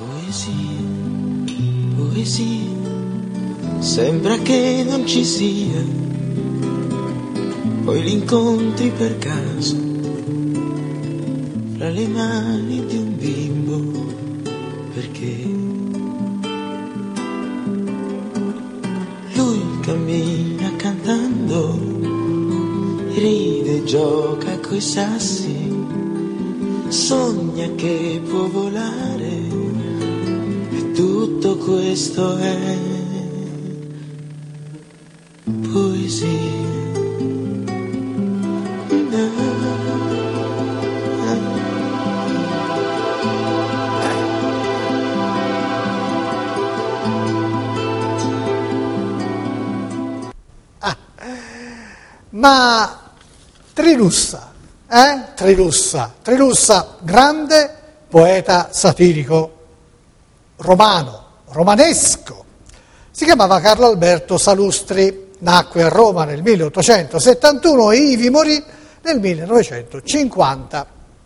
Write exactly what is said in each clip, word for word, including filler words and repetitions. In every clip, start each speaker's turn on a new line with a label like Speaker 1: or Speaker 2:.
Speaker 1: Poesia, poesia, sembra che non ci sia, poi li incontri per caso, fra le mani di un bimbo, perché lui cammina cantando, ride, gioca coi sassi, sogna che può volare, e tutto questo è poesia.
Speaker 2: Ah, ma Trilussa, eh? Trilussa, Trilussa, grande poeta satirico romano, romanesco. Si chiamava Carlo Alberto Salustri, nacque a Roma nel milleottocentosettantuno e ivi morì nel millenovecentocinquanta.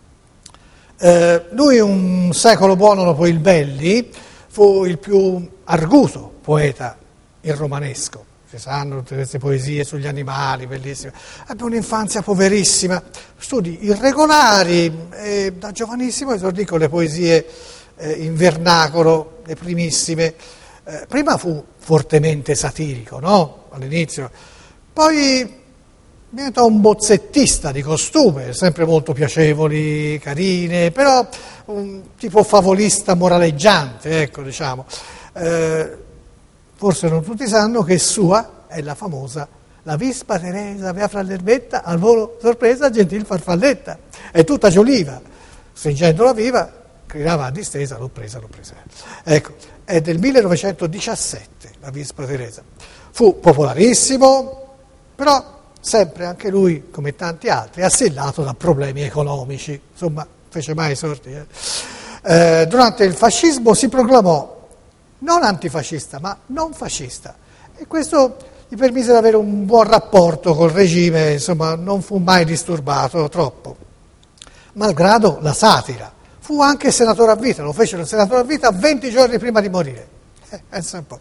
Speaker 2: Eh, lui, un secolo buono dopo il Belli, fu il più arguto poeta il romanesco. Si sanno tutte queste poesie sugli animali, bellissime. Ebbe un'infanzia poverissima, studi irregolari, e da giovanissimo esordì con le poesie eh, in vernacolo, le primissime. Eh, prima fu fortemente satirico, no? All'inizio. Poi diventò un bozzettista di costume, sempre molto piacevoli, carine, però un tipo favolista moraleggiante, ecco, diciamo. Eh, forse non tutti sanno che sua è la famosa La Vispa Teresa aveva fra l'erbetta, al volo sorpresa, gentil farfalletta. È tutta gioliva, stringendola viva, gridava a distesa, l'ho presa, l'ho presa. Ecco, è del millenovecentodiciassette La Vispa Teresa. Fu popolarissimo, però sempre anche lui, come tanti altri, assillato da problemi economici, insomma, fece mai sorti. Eh. Eh, durante il fascismo si proclamò non antifascista, ma non fascista, e questo gli permise di avere un buon rapporto col regime, insomma, non fu mai disturbato troppo. Malgrado la satira, fu anche senatore a vita, lo fecero senatore a vita venti giorni prima di morire. Eh, pensa un po'.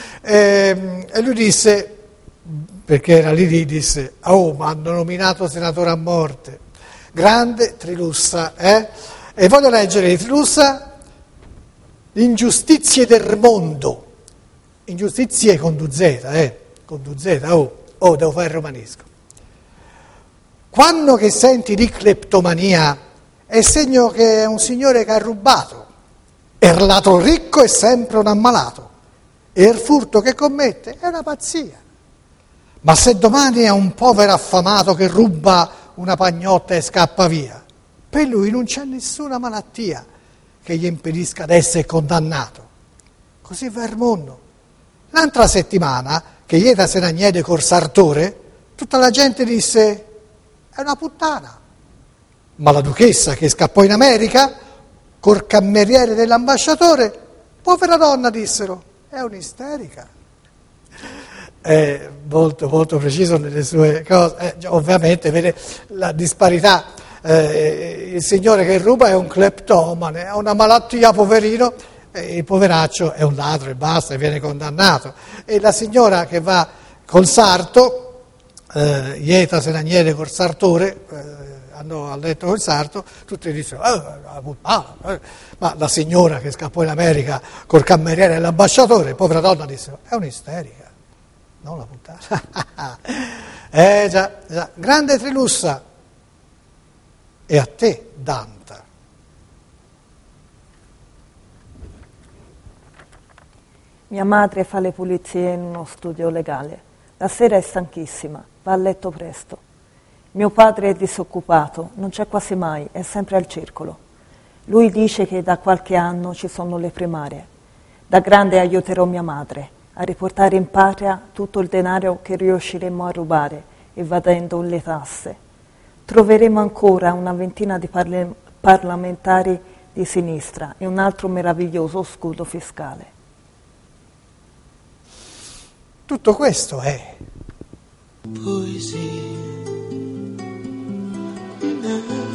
Speaker 2: Eh, e lui disse, perché era lì, disse, oh, mi hanno nominato senatore a morte. Grande Trilussa, eh? E voglio leggere di Trilussa Ingiustizie del mondo. Ingiustizie con due Z, eh? Con due Z, oh, oh, devo fare il romanesco. Quando che senti di cleptomania è segno che è un signore che ha rubato. E il ladro ricco è sempre un ammalato. E il furto che commette è una pazzia. Ma se domani è un povero affamato che ruba una pagnotta e scappa via, per lui non c'è nessuna malattia che gli impedisca di essere condannato. Così va il mondo. L'altra settimana, che Ieta se ne agnede col sartore, tutta la gente disse, è una puttana. Ma la duchessa che scappò in America, col cameriere dell'ambasciatore, povera donna, dissero, è un'isterica. È molto, molto preciso nelle sue cose. Eh, ovviamente, vede la disparità. Eh, il signore che ruba è un cleptomane, ha una malattia, poverino, e il poveraccio è un ladro e basta, e viene condannato. E la signora che va col sarto, eh, Ieta se ne agnede col sartore, eh, andò a letto col sarto, tutti dicono, eh, ah, eh. Ma la signora che scappò in America col cameriere e l'ambasciatore, povera donna, disse, è un'isterica, non la puttana. eh già, già, grande Trilussa. E a te, Danta.
Speaker 3: Mia madre fa le pulizie in uno studio legale. La sera è stanchissima, va a letto presto. Mio padre è disoccupato, non c'è quasi mai, è sempre al circolo. Lui dice che da qualche anno ci sono le primarie. Da grande aiuterò mia madre a riportare in patria tutto il denaro che riusciremo a rubare, evadendo le tasse. Troveremo ancora una ventina di parle- parlamentari di sinistra e un altro meraviglioso scudo fiscale.
Speaker 2: Tutto questo è
Speaker 1: poesia.